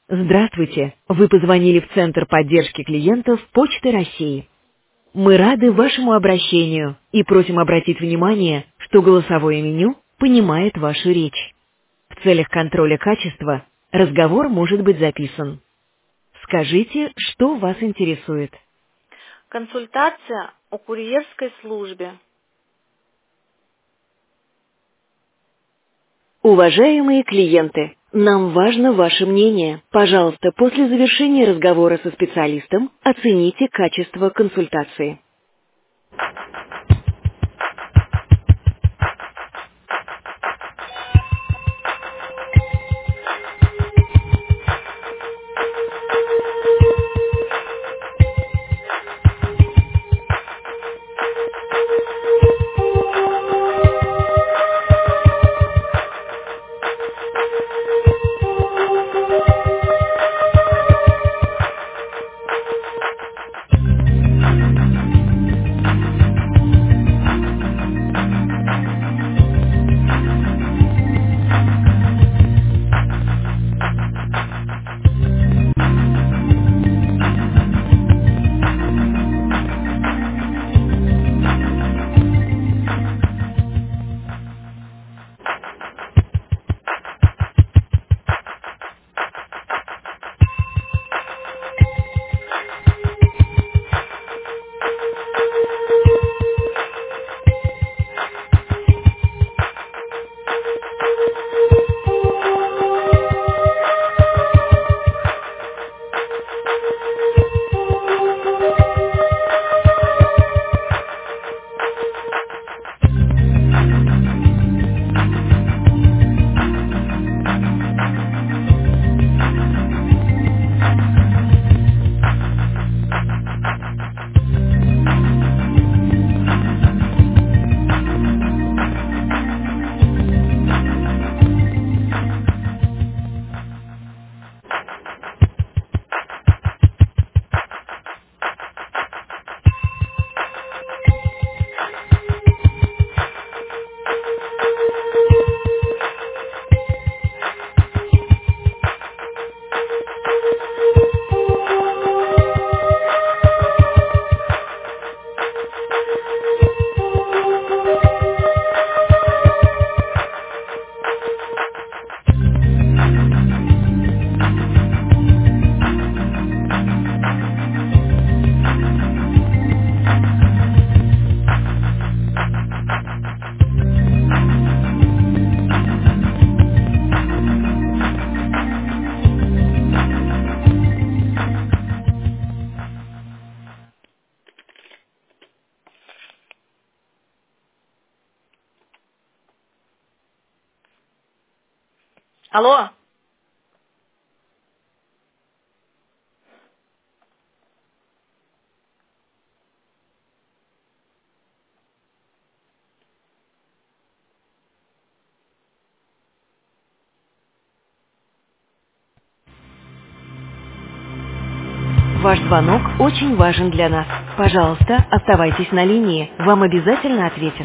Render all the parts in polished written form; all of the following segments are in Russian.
Здравствуйте! Вы позвонили в Центр поддержки клиентов Почты России. Мы рады вашему обращению и просим обратить внимание, что голосовое меню понимает вашу речь. В целях контроля качества разговор может быть записан. Скажите, что вас интересует. Консультация о курьерской службе. Уважаемые клиенты, нам важно ваше мнение. Пожалуйста, после завершения разговора со специалистом оцените качество консультации. Алло? Ваш звонок очень важен для нас. Пожалуйста, оставайтесь на линии. Вам обязательно ответят.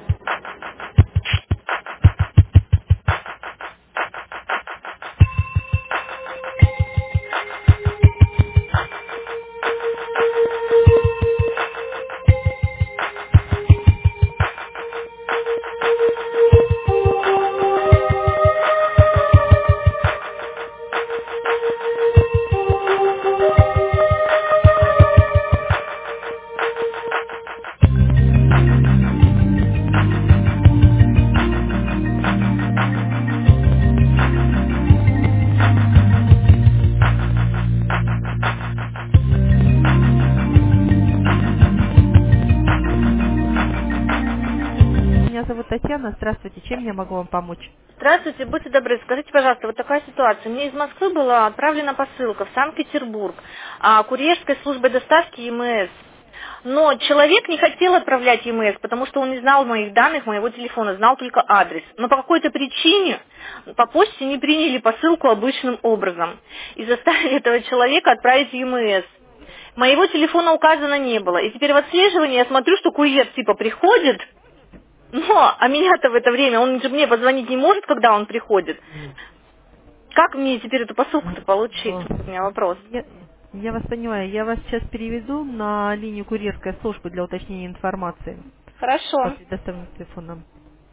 Меня зовут Татьяна. Здравствуйте. Чем я могу вам помочь? Здравствуйте, будьте добры, скажите, пожалуйста, вот такая ситуация. Мне из Москвы была отправлена посылка в Санкт-Петербург курьерской службой доставки ЕМС. Но человек не хотел отправлять ЕМС, потому что он не знал моих данных, моего телефона, знал только адрес. Но по какой-то причине по почте не приняли посылку обычным образом и заставили этого человека отправить ЕМС. Моего телефона указано не было. И теперь в отслеживании я смотрю, что курьер типа приходит, но, а меня-то в это время, он же мне позвонить не может, когда он приходит. Как мне теперь эту посылку-то получить? Э, У меня вопрос. я вас понимаю, я вас сейчас переведу на линию курьерской службы для уточнения информации по Хорошо. предоставленным телефонам.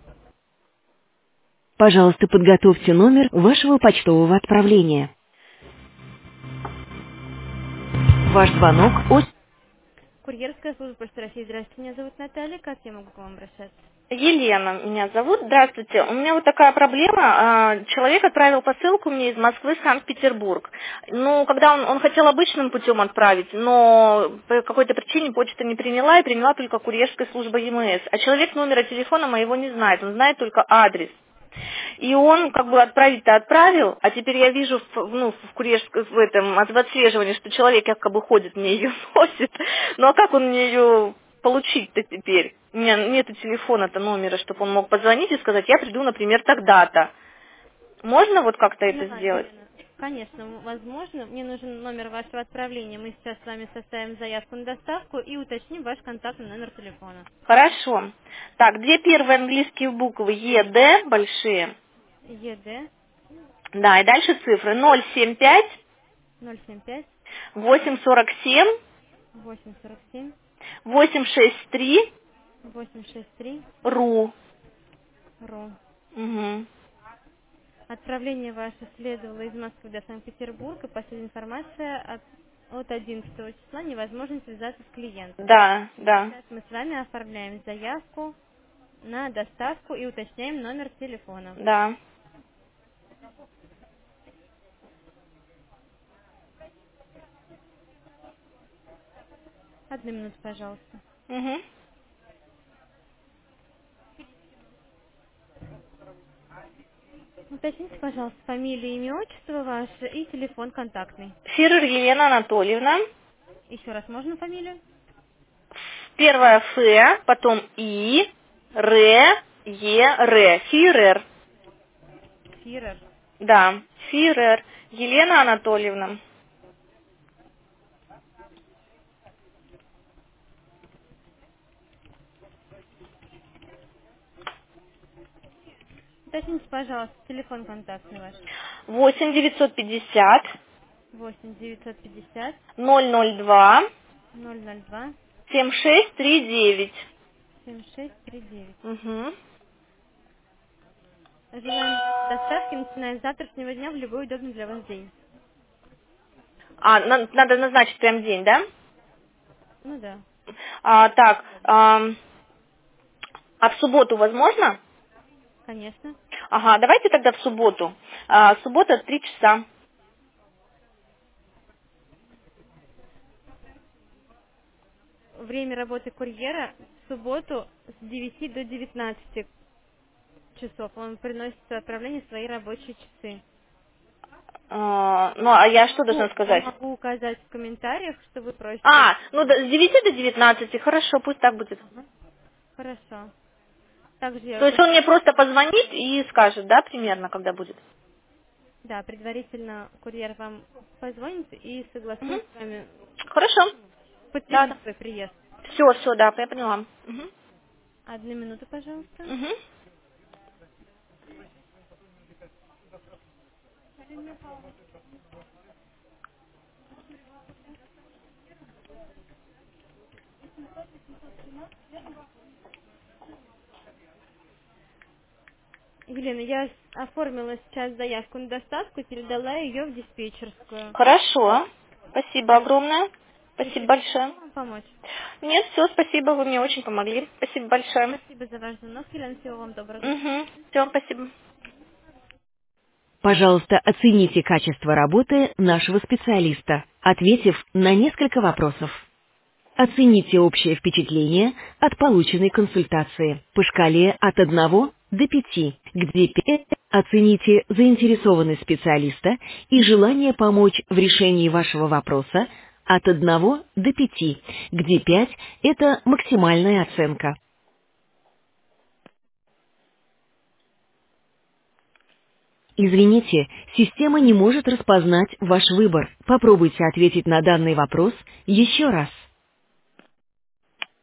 Пожалуйста, подготовьте номер вашего почтового отправления. Ваш звонок от... Курьерская служба Почты России. Здравствуйте, меня зовут Наталья. Как я могу к вам обращаться? Елена меня зовут. Здравствуйте. У меня вот такая проблема. Человек отправил посылку мне из Москвы в Санкт-Петербург. Ну, когда он хотел обычным путем отправить, но по какой-то причине почта не приняла и приняла только курьерская служба ЕМС. А человек номера телефона моего не знает, он знает только адрес. И он как бы отправить-то отправил, а теперь я вижу в курьерском, в этом, в отслеживании, что человек якобы ходит, мне ее носит. Ну а как он мне ее получить-то теперь? У меня нету телефона-то номера, чтобы он мог позвонить и сказать, я приду, например, тогда-то. Можно вот как-то это Поняла, сделать? Елена. Конечно, возможно. Мне нужен номер вашего отправления. Мы сейчас с вами составим заявку на доставку и уточним ваш контактный номер телефона. Хорошо. Так, две первые английские буквы ЕД большие. ЕД Да, и дальше цифры 075 075 847 847 863 863 РУ. РУ. Угу. Отправление ваше следовало из Москвы до Санкт-Петербурга. Последняя информация от 11 числа невозможно связаться с клиентом. Да, да, Сейчас мы с вами оформляем заявку на доставку и уточняем номер телефона. да. Одну минуту, пожалуйста. Угу. Уточните, пожалуйста, фамилию, имя, отчество ваше и телефон контактный. Фирер Елена Анатольевна. Еще раз можно фамилию? Первая Ф, потом И, Р, Е, Р. Фирер. Фирер. Да, Фирер. Елена Анатольевна. Уточните, пожалуйста, телефон контактный ваш. 8 950 8 950 002 002 7639. 7639. Угу. Ожидаем доставки, начиная с завтрашнего дня в любой удобный для вас день. Надо назначить прям день, да? Ну да, Так, а в субботу возможно? конечно. Ага, давайте тогда в субботу. Суббота 3 часа. Время работы курьера в субботу с 9 до 19 часов. Он приносит отправление в свои рабочие часы. Ну, а я что должна Я сказать? могу указать в комментариях, что вы просите. Ну, с 9 до 19, хорошо, пусть так будет. Ага, хорошо. Также я То есть он мне уточню. просто позвонит и скажет, да, примерно, когда будет? Да, предварительно курьер вам позвонит и Угу. согласует с вами, Хорошо. подтвердит Да. свой приезд. Все, да, я поняла. Угу. Одну минуту, пожалуйста. Угу. Елена, я оформила сейчас заявку на доставку и передала ее в диспетчерскую. Хорошо. Спасибо огромное. Спасибо Еще большое. вам помочь? Нет, все, спасибо, вы мне очень помогли. Спасибо большое. Спасибо за ваш звонок, Елена. Всего вам доброго. Угу. Все, спасибо. Пожалуйста, оцените качество работы нашего специалиста, ответив на несколько вопросов. Оцените общее впечатление от полученной консультации по шкале от 1 до 5, где 5 оцените заинтересованность специалиста и желание помочь в решении вашего вопроса от 1 до 5, где 5 это максимальная оценка. Извините, система не может распознать ваш выбор. Попробуйте ответить на данный вопрос еще раз.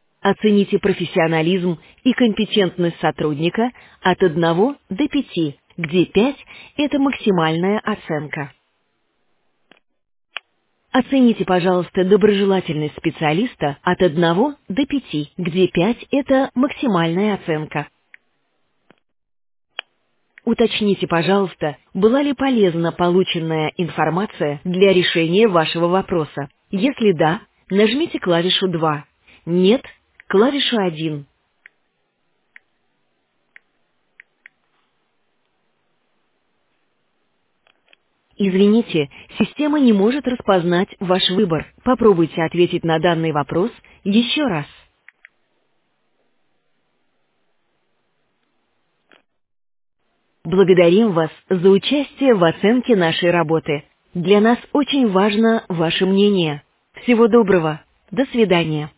Оцените профессионализм и компетентность сотрудника от 1 до 5, где 5 – это максимальная оценка. Оцените, пожалуйста, доброжелательность специалиста от 1 до 5, где 5 – это максимальная оценка. Уточните, пожалуйста, была ли полезна полученная информация для решения вашего вопроса. Если да, нажмите клавишу 2. Нет – клавишу 1. Извините, система не может распознать ваш выбор. Попробуйте ответить на данный вопрос еще раз. Благодарим вас за участие в оценке нашей работы. Для нас очень важно ваше мнение. Всего доброго. До свидания.